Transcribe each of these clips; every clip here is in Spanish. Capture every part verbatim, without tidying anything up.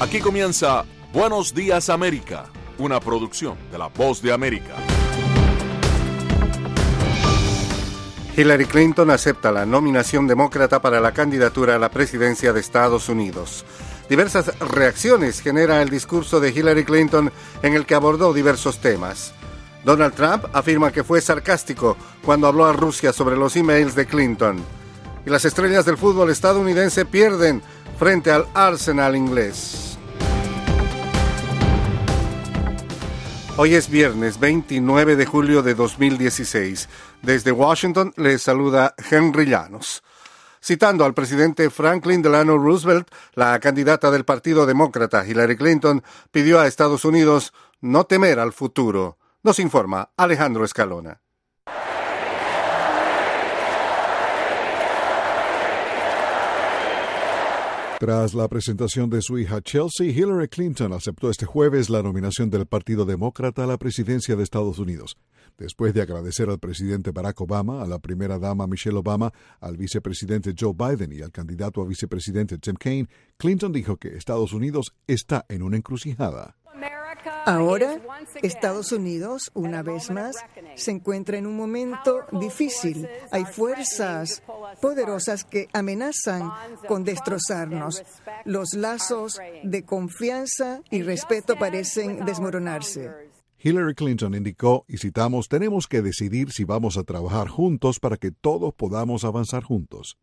Aquí comienza Buenos Días América, una producción de La Voz de América. Hillary Clinton acepta la nominación demócrata para la candidatura a la presidencia de Estados Unidos. Diversas reacciones genera el discurso de Hillary Clinton en el que abordó diversos temas. Donald Trump afirma que fue sarcástico cuando habló a Rusia sobre los emails de Clinton. Y las estrellas del fútbol estadounidense pierden frente al Arsenal inglés. Hoy es viernes veintinueve de julio de dos mil dieciséis. Desde Washington les saluda Henry Llanos. Citando al presidente Franklin Delano Roosevelt, la candidata del Partido Demócrata Hillary Clinton pidió a Estados Unidos no temer al futuro. Nos informa Alejandro Escalona. Tras la presentación de su hija Chelsea, Hillary Clinton aceptó este jueves la nominación del Partido Demócrata a la presidencia de Estados Unidos. Después de agradecer al presidente Barack Obama, a la primera dama Michelle Obama, al vicepresidente Joe Biden y al candidato a vicepresidente Tim Kaine, Clinton dijo que Estados Unidos está en una encrucijada. Ahora, Estados Unidos, una vez más, se encuentra en un momento difícil. Hay fuerzas poderosas que amenazan con destrozarnos. Los lazos de confianza y respeto parecen desmoronarse. Hillary Clinton indicó, y citamos, tenemos que decidir si vamos a trabajar juntos para que todos podamos avanzar juntos.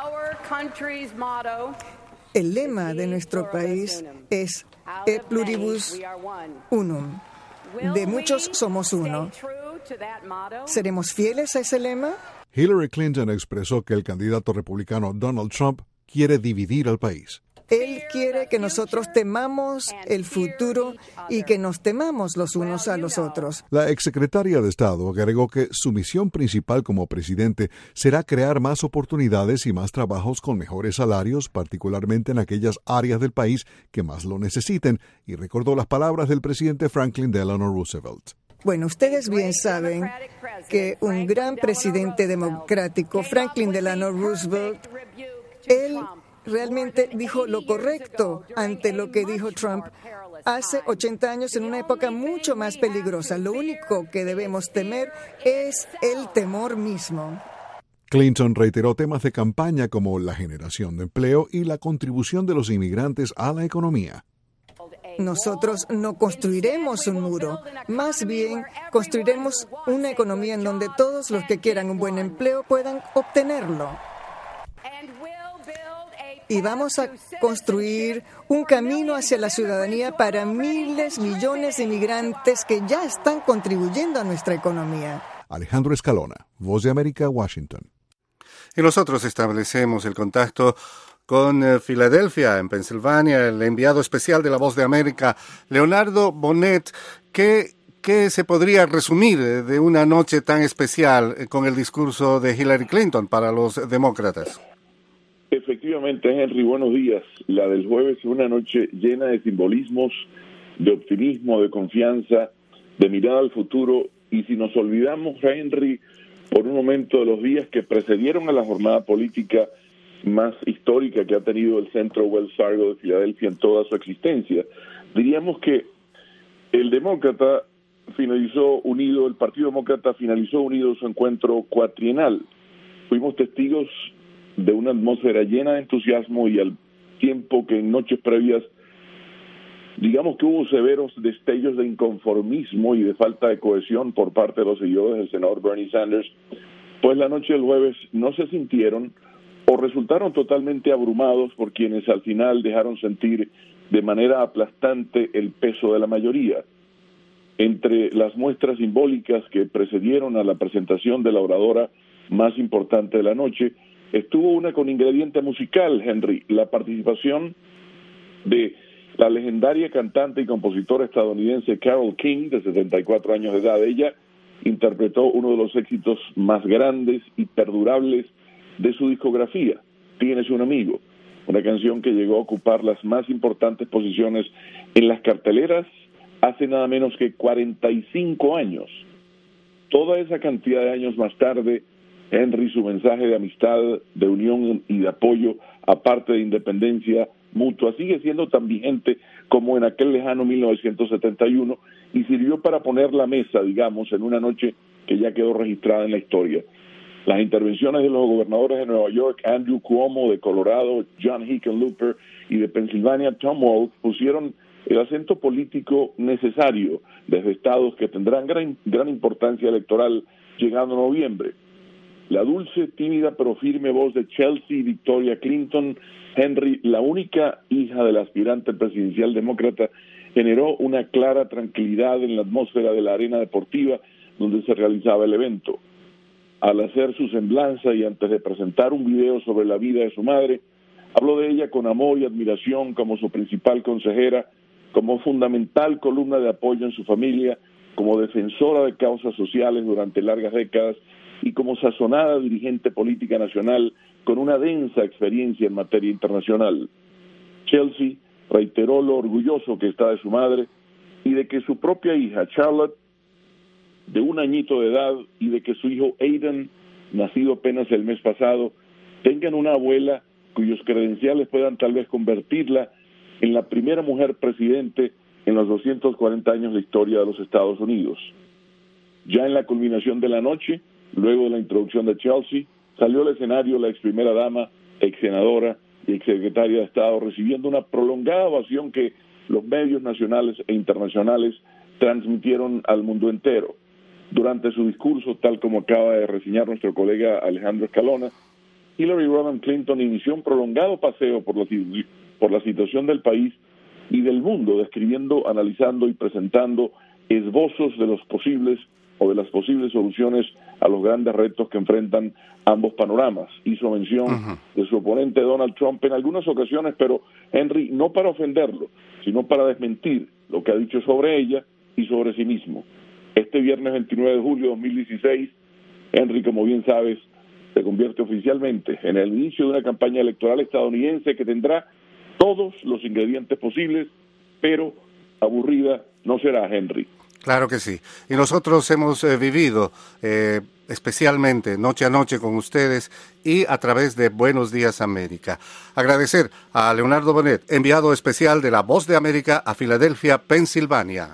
El lema de nuestro país es E pluribus unum. De muchos somos uno. ¿Seremos fieles a ese lema? Hillary Clinton expresó que el candidato republicano Donald Trump quiere dividir al país. Él quiere que nosotros temamos el futuro y que nos temamos los unos a los otros. La exsecretaria de Estado agregó que su misión principal como presidente será crear más oportunidades y más trabajos con mejores salarios, particularmente en aquellas áreas del país que más lo necesiten, y recordó las palabras del presidente Franklin Delano Roosevelt. Bueno, ustedes bien saben que un gran presidente democrático, Franklin Delano Roosevelt, él realmente dijo lo correcto ante lo que dijo Trump hace ochenta años en una época mucho más peligrosa. Lo único que debemos temer es el temor mismo. Clinton reiteró temas de campaña como la generación de empleo y la contribución de los inmigrantes a la economía. Nosotros no construiremos un muro, más bien construiremos una economía en donde todos los que quieran un buen empleo puedan obtenerlo. Y vamos a construir un camino hacia la ciudadanía para miles, millones de inmigrantes que ya están contribuyendo a nuestra economía. Alejandro Escalona, Voz de América, Washington. Y nosotros establecemos el contacto con eh, Filadelfia, en Pensilvania, el enviado especial de La Voz de América, Leonardo Bonet. ¿Qué, qué se podría resumir de una noche tan especial eh, con el discurso de Hillary Clinton para los demócratas? Efectivamente, Henry, buenos días. La del jueves es una noche llena de simbolismos, de optimismo, de confianza, de mirada al futuro. Y si nos olvidamos, Henry, por un momento de los días que precedieron a la jornada política más histórica que ha tenido el Centro Wells Fargo de Filadelfia en toda su existencia, diríamos que el demócrata finalizó unido, el Partido Demócrata finalizó unido su encuentro cuatrienal. Fuimos testigos de una atmósfera llena de entusiasmo y al tiempo que en noches previas, digamos que hubo severos destellos de inconformismo y de falta de cohesión por parte de los seguidores del senador Bernie Sanders, pues la noche del jueves no se sintieron o resultaron totalmente abrumados por quienes al final dejaron sentir de manera aplastante el peso de la mayoría. Entre las muestras simbólicas que precedieron a la presentación de la oradora más importante de la noche, estuvo una con ingrediente musical, Henry, la participación de la legendaria cantante y compositora estadounidense Carole King, de setenta y cuatro años de edad. Ella interpretó uno de los éxitos más grandes y perdurables de su discografía, Tienes un amigo, una canción que llegó a ocupar las más importantes posiciones en las carteleras hace nada menos que cuarenta y cinco años. Toda esa cantidad de años más tarde, Henry, su mensaje de amistad, de unión y de apoyo, aparte de independencia, mutua sigue siendo tan vigente como en aquel lejano mil novecientos setenta y uno y sirvió para poner la mesa, digamos, en una noche que ya quedó registrada en la historia. Las intervenciones de los gobernadores de Nueva York, Andrew Cuomo, de Colorado, John Hickenlooper, y de Pensilvania, Tom Walz, pusieron el acento político necesario desde estados que tendrán gran, gran importancia electoral llegando a noviembre. La dulce, tímida pero firme voz de Chelsea Victoria Clinton, Henry, la única hija del aspirante presidencial demócrata, generó una clara tranquilidad en la atmósfera de la arena deportiva donde se realizaba el evento. Al hacer su semblanza y antes de presentar un video sobre la vida de su madre, habló de ella con amor y admiración como su principal consejera, como fundamental columna de apoyo en su familia, como defensora de causas sociales durante largas décadas y como sazonada dirigente política nacional con una densa experiencia en materia internacional. Chelsea reiteró lo orgulloso que está de su madre y de que su propia hija, Charlotte, de un añito de edad, y de que su hijo Aiden, nacido apenas el mes pasado, tengan una abuela cuyos credenciales puedan tal vez convertirla en la primera mujer presidente en los doscientos cuarenta años de historia de los Estados Unidos. Ya en la culminación de la noche, luego de la introducción de Chelsea, salió al escenario la ex primera dama, ex senadora y ex secretaria de Estado, recibiendo una prolongada ovación que los medios nacionales e internacionales transmitieron al mundo entero. Durante su discurso, tal como acaba de reseñar nuestro colega Alejandro Escalona, Hillary Rodham Clinton inició un prolongado paseo por la, por la situación del país y del mundo, describiendo, analizando y presentando esbozos de los posibles o de las posibles soluciones a los grandes retos que enfrentan ambos panoramas. Hizo mención uh-huh. de su oponente Donald Trump en algunas ocasiones, pero Henry, no para ofenderlo, sino para desmentir lo que ha dicho sobre ella y sobre sí mismo. Este viernes veintinueve de julio de dos mil dieciséis, Henry, como bien sabes, se convierte oficialmente en el inicio de una campaña electoral estadounidense que tendrá todos los ingredientes posibles, pero aburrida no será, Henry. Claro que sí. Y nosotros hemos eh, vivido eh, especialmente noche a noche con ustedes y a través de Buenos Días América. Agradecer a Leonardo Bonet, enviado especial de La Voz de América a Filadelfia, Pensilvania.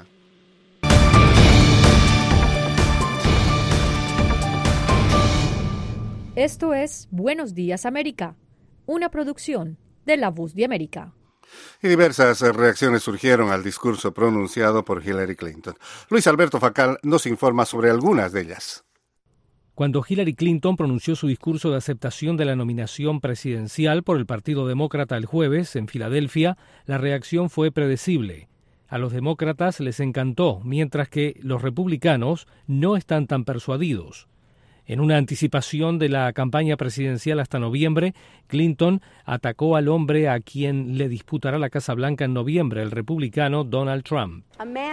Esto es Buenos Días América, una producción de La Voz de América. Y diversas reacciones surgieron al discurso pronunciado por Hillary Clinton. Luis Alberto Facal nos informa sobre algunas de ellas. Cuando Hillary Clinton pronunció su discurso de aceptación de la nominación presidencial por el Partido Demócrata el jueves en Filadelfia, la reacción fue predecible. A los demócratas les encantó, mientras que los republicanos no están tan persuadidos. En una anticipación de la campaña presidencial hasta noviembre, Clinton atacó al hombre a quien le disputará la Casa Blanca en noviembre, el republicano Donald Trump.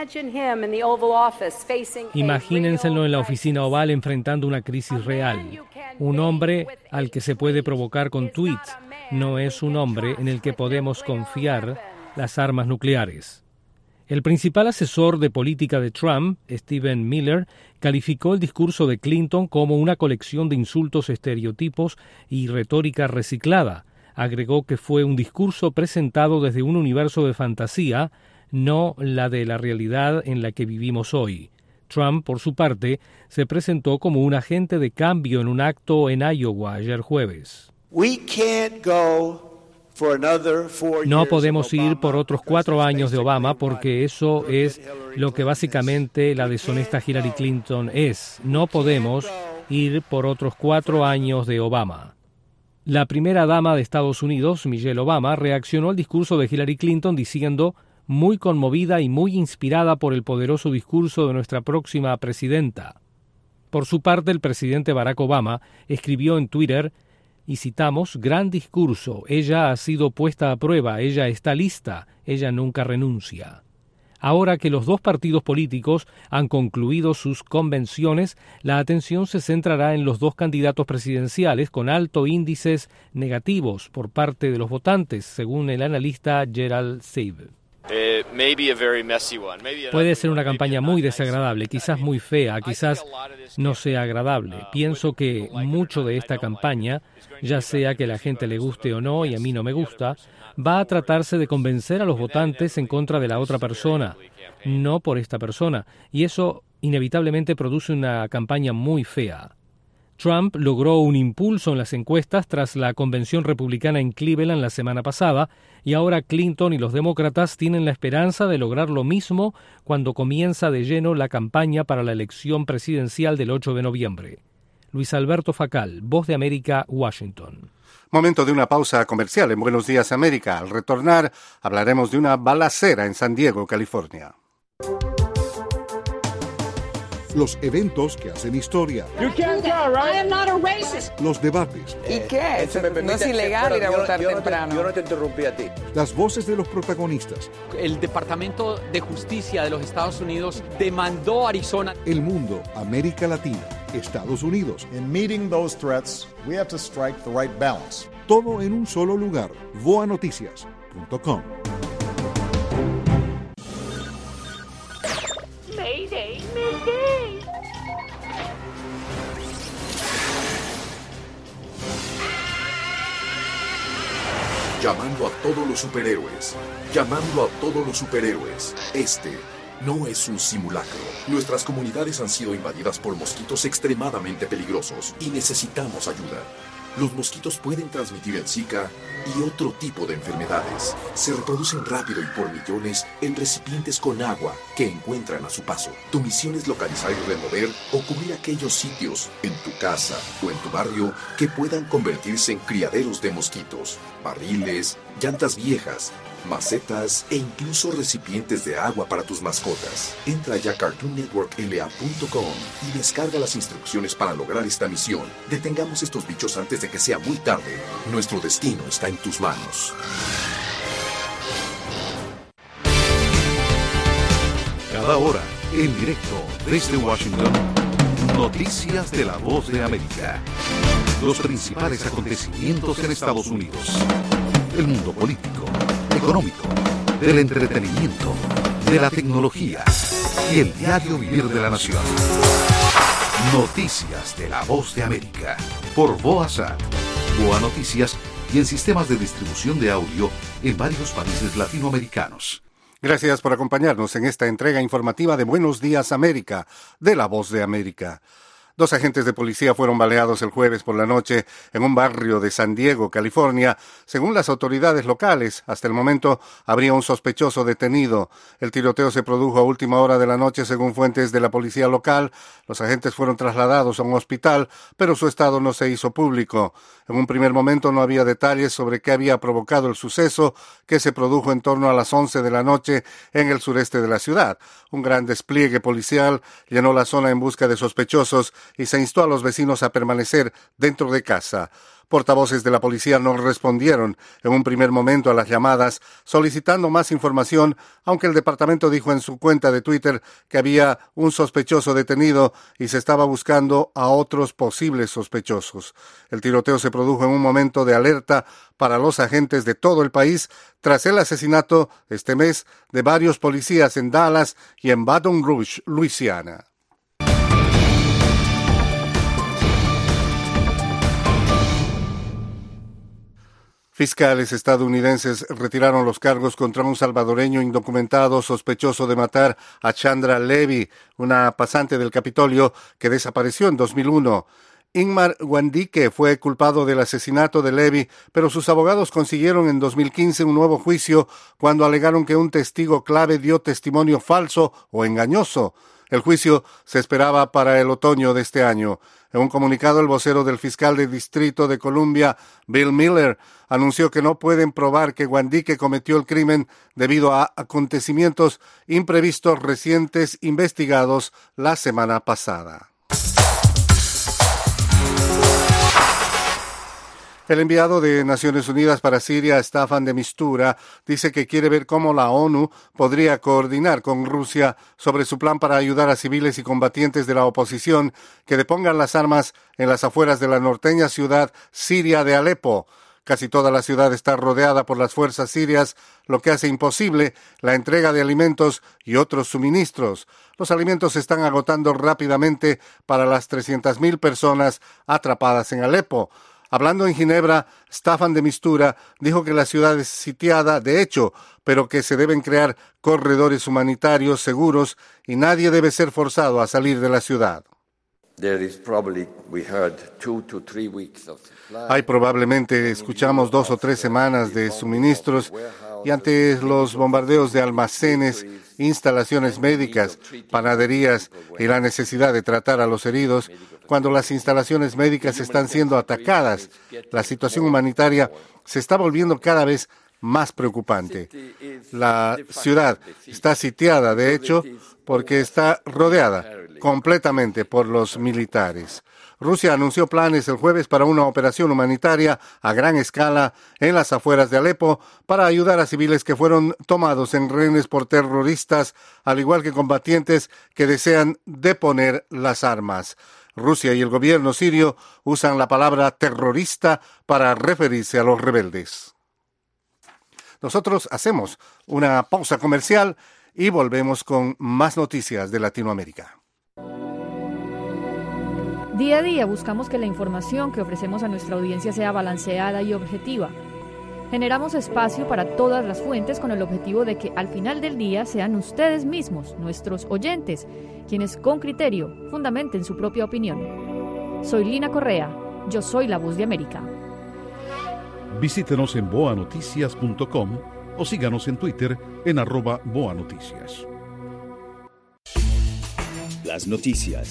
Imagínenselo en la oficina oval enfrentando una crisis real. Un hombre al que se puede provocar con tweets. No es un hombre en el que podemos confiar las armas nucleares. El principal asesor de política de Trump, Stephen Miller, calificó el discurso de Clinton como una colección de insultos, estereotipos y retórica reciclada. Agregó que fue un discurso presentado desde un universo de fantasía, no la de la realidad en la que vivimos hoy. Trump, por su parte, se presentó como un agente de cambio en un acto en Iowa ayer jueves. We can't go No podemos ir por otros cuatro años de Obama porque eso es lo que básicamente la deshonesta Hillary Clinton es. No podemos ir por otros cuatro años de Obama. La primera dama de Estados Unidos, Michelle Obama, reaccionó al discurso de Hillary Clinton diciendo, muy conmovida y muy inspirada por el poderoso discurso de nuestra próxima presidenta. Por su parte, el presidente Barack Obama escribió en Twitter, y citamos, gran discurso, ella ha sido puesta a prueba, ella está lista, ella nunca renuncia. Ahora que los dos partidos políticos han concluido sus convenciones, la atención se centrará en los dos candidatos presidenciales con altos índices negativos por parte de los votantes, según el analista Gerald Seib. Puede ser una campaña muy desagradable, quizás muy fea, quizás no sea agradable. Pienso que mucho de esta campaña, ya sea que a la gente le guste o no, y a mí no me gusta, va a tratarse de convencer a los votantes en contra de la otra persona, no por esta persona. Y eso inevitablemente produce una campaña muy fea. Trump logró un impulso en las encuestas tras la convención republicana en Cleveland la semana pasada, y ahora Clinton y los demócratas tienen la esperanza de lograr lo mismo cuando comienza de lleno la campaña para la elección presidencial del ocho de noviembre. Luis Alberto Facal, Voz de América, Washington. Momento de una pausa comercial en Buenos Días América. Al retornar, hablaremos de una balacera en San Diego, California. Los eventos que hacen historia. You can't go, right? I am not a racist. Los debates. ¿Y qué? Eh, no es ilegal ir a votar yo, yo temprano. No te, yo no te interrumpí a ti. Las voces de los protagonistas. El Departamento de Justicia de los Estados Unidos demandó a Arizona. El mundo, América Latina, Estados Unidos. In meeting those threats, we have to strike the right balance. Todo en un solo lugar. voa noticias punto com. Mayday, mayday. Llamando a todos los superhéroes. Llamando a todos los superhéroes. Este no es un simulacro. Nuestras comunidades han sido invadidas por mosquitos extremadamente peligrosos y necesitamos ayuda. Los mosquitos pueden transmitir el Zika y otro tipo de enfermedades. Se reproducen rápido y por millones en recipientes con agua que encuentran a su paso. Tu misión es localizar y remover o cubrir aquellos sitios en tu casa o en tu barrio que puedan convertirse en criaderos de mosquitos, barriles, llantas viejas, macetas e incluso recipientes de agua para tus mascotas. Entra ya a cartoon network l a punto com y descarga las instrucciones para lograr esta misión. Detengamos estos bichos antes de que sea muy tarde. Nuestro destino está en tus manos. Cada hora, en directo desde Washington, noticias de la Voz de América. Los principales acontecimientos en Estados Unidos. El mundo político, económico, del entretenimiento, de la tecnología y el diario vivir de la nación. Noticias de la Voz de América por VOASAT, Boa Noticias y en sistemas de distribución de audio en varios países latinoamericanos. Gracias por acompañarnos en esta entrega informativa de Buenos Días América, de la Voz de América. Dos agentes de policía fueron baleados el jueves por la noche en un barrio de San Diego, California. Según las autoridades locales, hasta el momento habría un sospechoso detenido. El tiroteo se produjo a última hora de la noche, según fuentes de la policía local. Los agentes fueron trasladados a un hospital, pero su estado no se hizo público. En un primer momento no había detalles sobre qué había provocado el suceso, que se produjo en torno a las once de la noche en el sureste de la ciudad. Un gran despliegue policial llenó la zona en busca de sospechosos y se instó a los vecinos a permanecer dentro de casa. Portavoces de la policía no respondieron en un primer momento a las llamadas solicitando más información, aunque el departamento dijo en su cuenta de Twitter que había un sospechoso detenido y se estaba buscando a otros posibles sospechosos. El tiroteo se produjo en un momento de alerta para los agentes de todo el país tras el asesinato este mes de varios policías en Dallas y en Baton Rouge, Luisiana. Fiscales estadounidenses retiraron los cargos contra un salvadoreño indocumentado sospechoso de matar a Chandra Levy, una pasante del Capitolio que desapareció en dos mil uno. Ingmar Guandique fue culpado del asesinato de Levy, pero sus abogados consiguieron en dos mil quince un nuevo juicio cuando alegaron que un testigo clave dio testimonio falso o engañoso. El juicio se esperaba para el otoño de este año. En un comunicado, el vocero del fiscal del Distrito de Columbia, Bill Miller, anunció que no pueden probar que Guandique cometió el crimen debido a acontecimientos imprevistos recientes investigados la semana pasada. El enviado de Naciones Unidas para Siria, Staffan de Mistura, dice que quiere ver cómo la ONU podría coordinar con Rusia sobre su plan para ayudar a civiles y combatientes de la oposición que depongan las armas en las afueras de la norteña ciudad siria de Alepo. Casi toda la ciudad está rodeada por las fuerzas sirias, lo que hace imposible la entrega de alimentos y otros suministros. Los alimentos se están agotando rápidamente para las trescientas mil personas atrapadas en Alepo. Hablando en Ginebra, Staffan de Mistura dijo que la ciudad es sitiada, de hecho, pero que se deben crear corredores humanitarios seguros y nadie debe ser forzado a salir de la ciudad. Hay probablemente, escuchamos, dos o tres semanas de suministros y ante los bombardeos de almacenes, instalaciones médicas, panaderías y la necesidad de tratar a los heridos, cuando las instalaciones médicas están siendo atacadas, la situación humanitaria se está volviendo cada vez más preocupante. La ciudad está sitiada, de hecho, porque está rodeada completamente por los militares. Rusia anunció planes el jueves para una operación humanitaria a gran escala en las afueras de Alepo para ayudar a civiles que fueron tomados en rehenes por terroristas, al igual que combatientes que desean deponer las armas. Rusia y el gobierno sirio usan la palabra terrorista para referirse a los rebeldes. Nosotros hacemos una pausa comercial y volvemos con más noticias de Latinoamérica. Día a día buscamos que la información que ofrecemos a nuestra audiencia sea balanceada y objetiva. Generamos espacio para todas las fuentes con el objetivo de que al final del día sean ustedes mismos, nuestros oyentes, quienes con criterio fundamenten su propia opinión. Soy Lina Correa, yo soy la Voz de América. Visítenos en boa noticias punto com o síganos en Twitter en arroba boanoticias. Las noticias.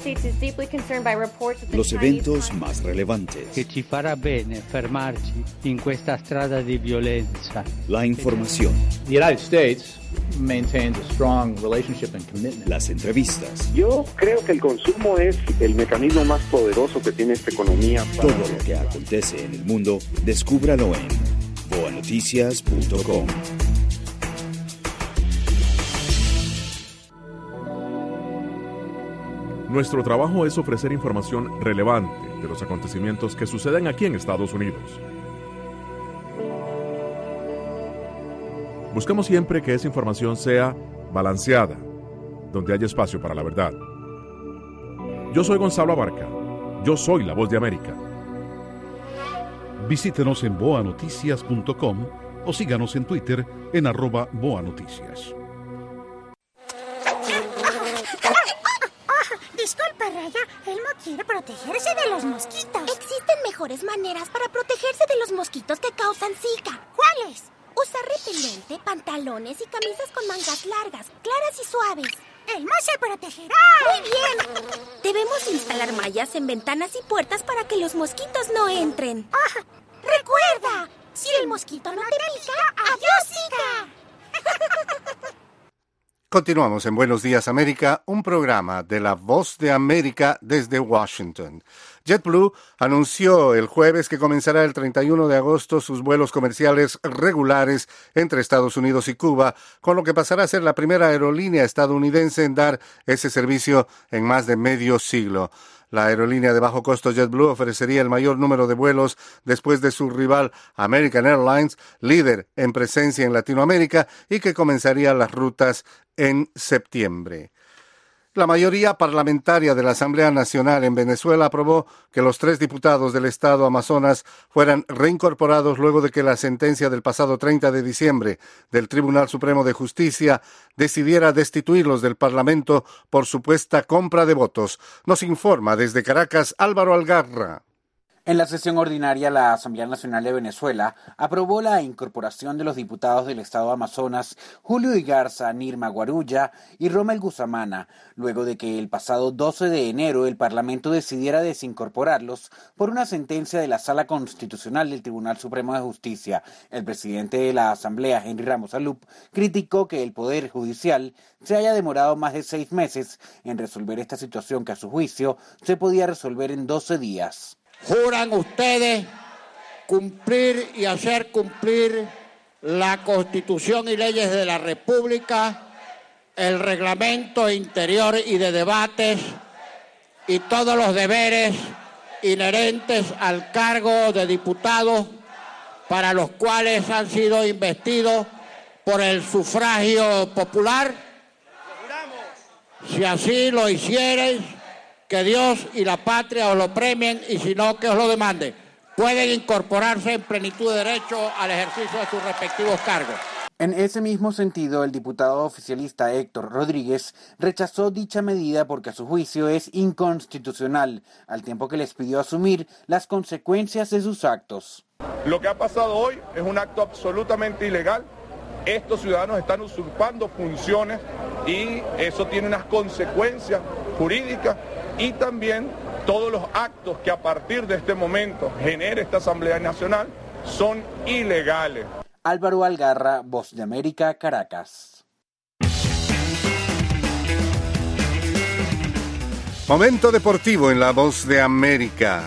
Los eventos más relevantes. Que ci farà bene fermarci in questa strada di violenza. La información. The United States maintains a strong relationship and commitment. Las entrevistas. Yo creo que el consumo es el mecanismo más poderoso que tiene esta economía. Para todo lo que acontece en el mundo, descúbralo en boa noticias punto com. Nuestro trabajo es ofrecer información relevante de los acontecimientos que suceden aquí en Estados Unidos. Buscamos siempre que esa información sea balanceada, donde haya espacio para la verdad. Yo soy Gonzalo Abarca. Yo soy la Voz de América. Visítenos en boa noticias punto com o síganos en Twitter en arroba boanoticias. Disculpa, Raya, Elmo quiere protegerse de los mosquitos. Existen mejores maneras para protegerse de los mosquitos que causan Zika. ¿Cuáles? Usar repelente, pantalones y camisas con mangas largas, claras y suaves. ¡Elmo se protegerá! ¡Muy bien! Debemos instalar mallas en ventanas y puertas para que los mosquitos no entren. Ah, ¡recuerda! Si el mosquito no te pica, ¡adiós, Zika! Continuamos en Buenos Días América, un programa de la Voz de América desde Washington. JetBlue anunció el jueves que comenzará el treinta y uno de agosto sus vuelos comerciales regulares entre Estados Unidos y Cuba, con lo que pasará a ser la primera aerolínea estadounidense en dar ese servicio en más de medio siglo. La aerolínea de bajo costo JetBlue ofrecería el mayor número de vuelos después de su rival American Airlines, líder en presencia en Latinoamérica y que comenzaría las rutas en septiembre. La mayoría parlamentaria de la Asamblea Nacional en Venezuela aprobó que los tres diputados del estado Amazonas fueran reincorporados luego de que la sentencia del pasado treinta de diciembre del Tribunal Supremo de Justicia decidiera destituirlos del Parlamento por supuesta compra de votos. Nos informa desde Caracas Álvaro Algarra. En la sesión ordinaria, la Asamblea Nacional de Venezuela aprobó la incorporación de los diputados del estado Amazonas, Julio Igarza, Nirma Guarulla y Rommel Guzamana, luego de que el pasado doce de enero el Parlamento decidiera desincorporarlos por una sentencia de la Sala Constitucional del Tribunal Supremo de Justicia. El presidente de la Asamblea, Henry Ramos Alup, criticó que el Poder Judicial se haya demorado más de seis meses en resolver esta situación que a su juicio se podía resolver en doce días. ¿Juran ustedes cumplir y hacer cumplir la Constitución y leyes de la República, el reglamento interior y de debates y todos los deberes inherentes al cargo de diputado para los cuales han sido investidos por el sufragio popular? Si así lo hiciereis, que Dios y la patria os lo premien, y si no, que os lo demanden. Pueden incorporarse en plenitud de derecho al ejercicio de sus respectivos cargos. En ese mismo sentido, el diputado oficialista Héctor Rodríguez rechazó dicha medida porque a su juicio es inconstitucional, al tiempo que les pidió asumir las consecuencias de sus actos. Lo que ha pasado hoy es un acto absolutamente ilegal. Estos ciudadanos están usurpando funciones y eso tiene unas consecuencias jurídicas, y también todos los actos que a partir de este momento genere esta Asamblea Nacional son ilegales. Álvaro Algarra, Voz de América, Caracas. Momento deportivo en la Voz de América.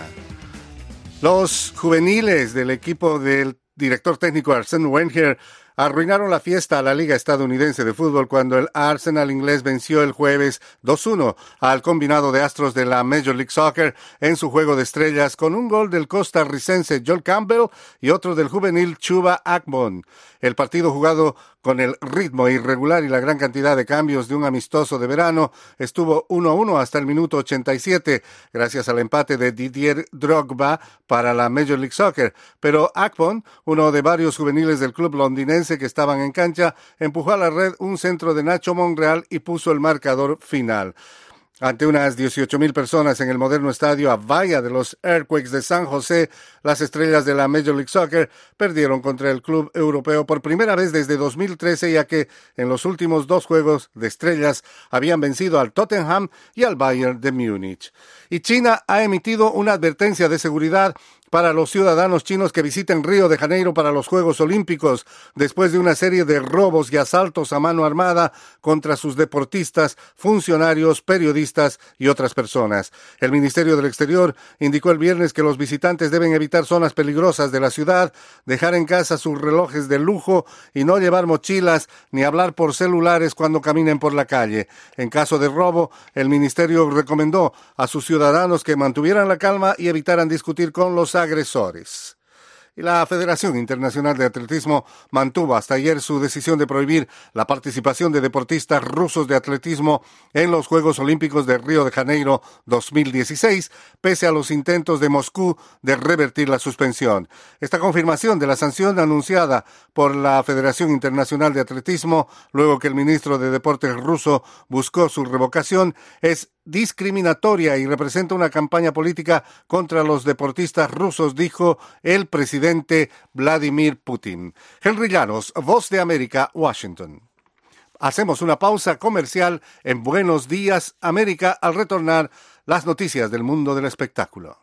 Los juveniles del equipo del director técnico Arsène Wenger arruinaron la fiesta a la Liga Estadounidense de Fútbol cuando el Arsenal inglés venció el jueves dos uno al combinado de astros de la Major League Soccer en su juego de estrellas con un gol del costarricense Joel Campbell y otro del juvenil Chuba Akpom. El partido, jugado con el ritmo irregular y la gran cantidad de cambios de un amistoso de verano, estuvo uno a uno hasta el minuto ochenta y siete, gracias al empate de Didier Drogba para la Major League Soccer. Pero Akpom, uno de varios juveniles del club londinense que estaban en cancha, empujó a la red un centro de Nacho Monreal y puso el marcador final. Ante unas dieciocho mil personas en el moderno estadio Avaya de los Earthquakes de San José, las estrellas de la Major League Soccer perdieron contra el club europeo por primera vez desde dos mil trece, ya que en los últimos dos juegos de estrellas habían vencido al Tottenham y al Bayern de Múnich. Y China ha emitido una advertencia de seguridad para los ciudadanos chinos que visiten Río de Janeiro para los Juegos Olímpicos, después de una serie de robos y asaltos a mano armada contra sus deportistas, funcionarios, periodistas y otras personas. El Ministerio del Exterior indicó el viernes que los visitantes deben evitar zonas peligrosas de la ciudad, dejar en casa sus relojes de lujo y no llevar mochilas ni hablar por celulares cuando caminen por la calle. En caso de robo, el ministerio recomendó a sus ciudadanos que mantuvieran la calma y evitaran discutir con los agresores. Y la Federación Internacional de Atletismo mantuvo hasta ayer su decisión de prohibir la participación de deportistas rusos de atletismo en los Juegos Olímpicos de Río de Janeiro dos mil dieciséis, pese a los intentos de Moscú de revertir la suspensión. Esta confirmación de la sanción anunciada por la Federación Internacional de Atletismo, luego que el ministro de Deportes ruso buscó su revocación, es discriminatoria y representa una campaña política contra los deportistas rusos, dijo el presidente Vladimir Putin. Henry Llanos, Voz de América, Washington. Hacemos una pausa comercial en Buenos Días, América, al retornar las noticias del mundo del espectáculo.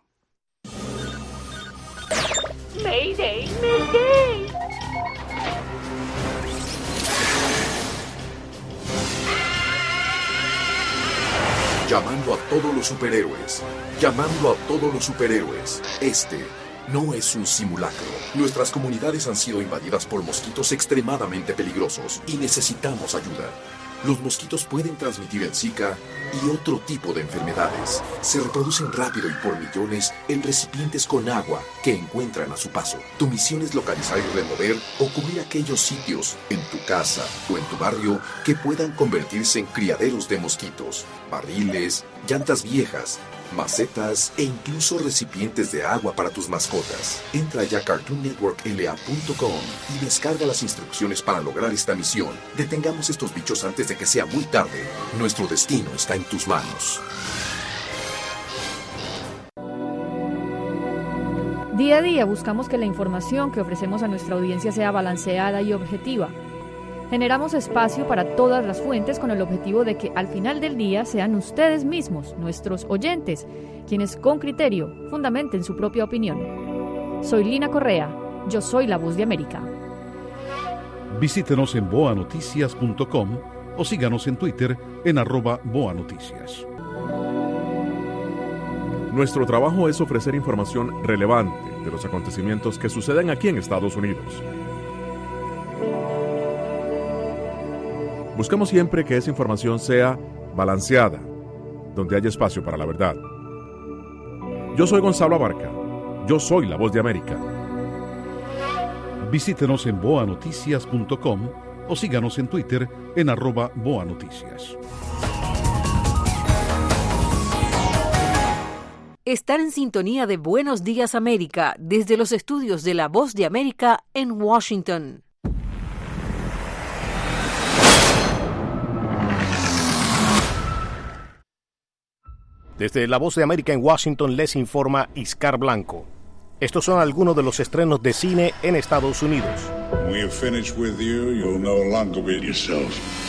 Mayday, Mayday. Llamando a todos los superhéroes, llamando a todos los superhéroes. Este no es un simulacro. Nuestras comunidades han sido invadidas por mosquitos extremadamente peligrosos y necesitamos ayuda. Los mosquitos pueden transmitir el Zika y otro tipo de enfermedades. Se reproducen rápido y por millones en recipientes con agua que encuentran a su paso. Tu misión es localizar y remover o cubrir aquellos sitios en tu casa o en tu barrio que puedan convertirse en criaderos de mosquitos, barriles, llantas viejas, macetas e incluso recipientes de agua para tus mascotas. Entra ya a cartoon network l a punto com y descarga las instrucciones para lograr esta misión. Detengamos estos bichos antes de que sea muy tarde. Nuestro destino está en tus manos. Día a día buscamos que la información que ofrecemos a nuestra audiencia sea balanceada y objetiva. Generamos espacio para todas las fuentes con el objetivo de que al final del día sean ustedes mismos, nuestros oyentes, quienes con criterio fundamenten su propia opinión. Soy Lina Correa, yo soy la Voz de América. Visítenos en boa noticias punto com o síganos en Twitter en arroba boanoticias. Nuestro trabajo es ofrecer información relevante de los acontecimientos que suceden aquí en Estados Unidos. Buscamos siempre que esa información sea balanceada, donde haya espacio para la verdad. Yo soy Gonzalo Abarca. Yo soy la Voz de América. Visítenos en boa noticias punto com o síganos en Twitter en arroba boanoticias. Estar en sintonía de Buenos Días América desde los estudios de La Voz de América en Washington. Desde La Voz de América en Washington les informa Iscar Blanco. Estos son algunos de los estrenos de cine en Estados Unidos. When we have finished with you, you'll no longer be yourself.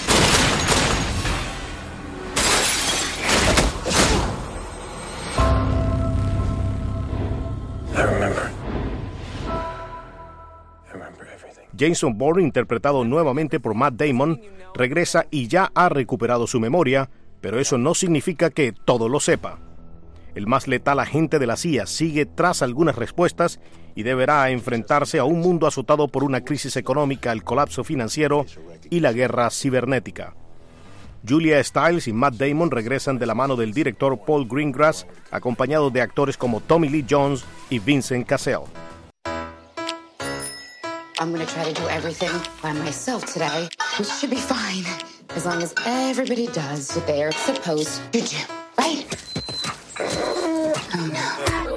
I remember. I remember everything. Jason Bourne, interpretado nuevamente por Matt Damon, regresa y ya ha recuperado su memoria, pero eso no significa que todo lo sepa. El más letal agente de la C I A sigue tras algunas respuestas y deberá enfrentarse a un mundo azotado por una crisis económica, el colapso financiero y la guerra cibernética. Julia Stiles y Matt Damon regresan de la mano del director Paul Greengrass, acompañados de actores como Tommy Lee Jones y Vincent Cassel. I'm going to try to do everything by myself today, which should be fine, as long as everybody does what they are supposed to do, right? Oh, no.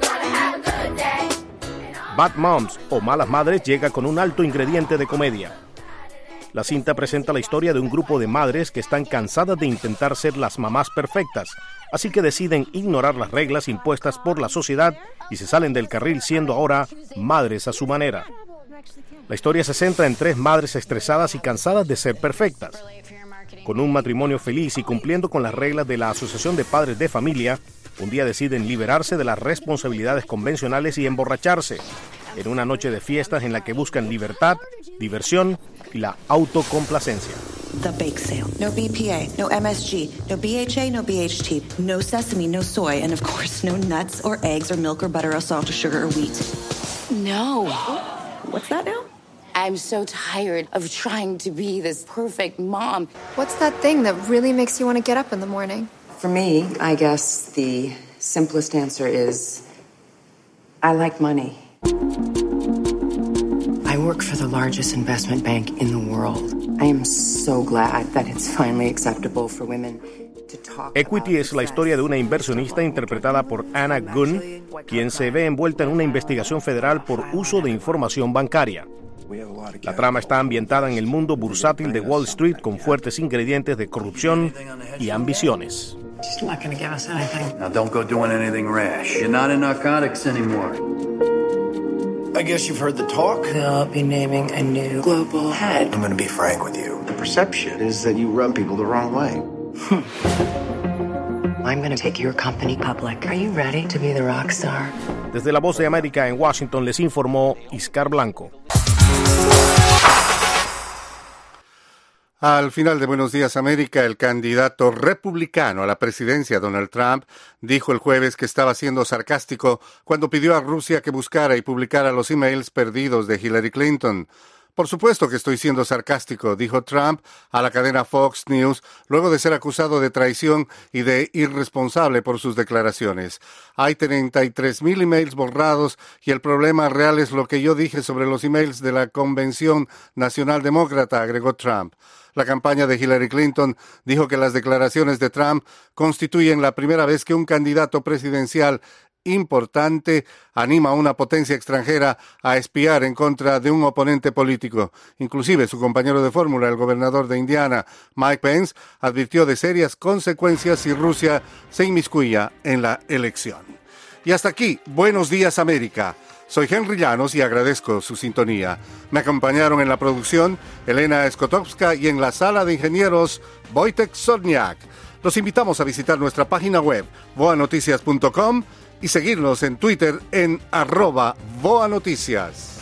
Bad Moms o Malas Madres llega con un alto ingrediente de comedia. La cinta presenta la historia de un grupo de madres que están cansadas de intentar ser las mamás perfectas, así que deciden ignorar las reglas impuestas por la sociedad y se salen del carril siendo ahora madres a su manera. La historia se centra en tres madres estresadas y cansadas de ser perfectas. Con un matrimonio feliz y cumpliendo con las reglas de la Asociación de Padres de Familia, un día deciden liberarse de las responsabilidades convencionales y emborracharse, en una noche de fiestas en la que buscan libertad, diversión y la autocomplacencia. The Bake Sale. No B P A, no M S G, no B H A, no B H T, no sesame, no soy, and of course no nuts or eggs or milk or butter or salt or sugar or wheat. No. What's that now? I'm so tired of trying to be this perfect mom. What's that thing that really makes you want to get up in the morning? For me, I guess the simplest answer is I like money. I work for the largest investment bank in the world. I am so glad that it's finally acceptable for women to talk. Equity es la historia de una inversionista interpretada por Anna Gunn, quien se ve envuelta en una investigación federal por uso de información bancaria. La trama está ambientada en el mundo bursátil de Wall Street con fuertes ingredientes de corrupción y ambiciones. She's not going to give us anything. Now don't go doing anything rash. You're not in narcotics anymore. I guess you've heard the talk. They'll be naming a new global head. I'm going to be frank with you. The perception is that you rub people the wrong way. I'm going to take your company public. Are you ready to be the rock star? Desde La Voz de América en Washington les informó Iscar Blanco. Al final de Buenos Días América, el candidato republicano a la presidencia, Donald Trump, dijo el jueves que estaba siendo sarcástico cuando pidió a Rusia que buscara y publicara los emails perdidos de Hillary Clinton. Por supuesto que estoy siendo sarcástico, dijo Trump a la cadena Fox News, luego de ser acusado de traición y de irresponsable por sus declaraciones. Hay treinta y tres mil emails borrados y el problema real es lo que yo dije sobre los emails de la Convención Nacional Demócrata, agregó Trump. La campaña de Hillary Clinton dijo que las declaraciones de Trump constituyen la primera vez que un candidato presidencial importante anima a una potencia extranjera a espiar en contra de un oponente político. Inclusive su compañero de fórmula, el gobernador de Indiana, Mike Pence, advirtió de serias consecuencias si Rusia se inmiscuía en la elección. Y hasta aquí, Buenos Días América. Soy Henry Llanos y agradezco su sintonía. Me acompañaron en la producción Elena Skotowska y en la sala de ingenieros Wojtek Sodniak. Los invitamos a visitar nuestra página web boa noticias punto com y seguirnos en Twitter en arroba boanoticias.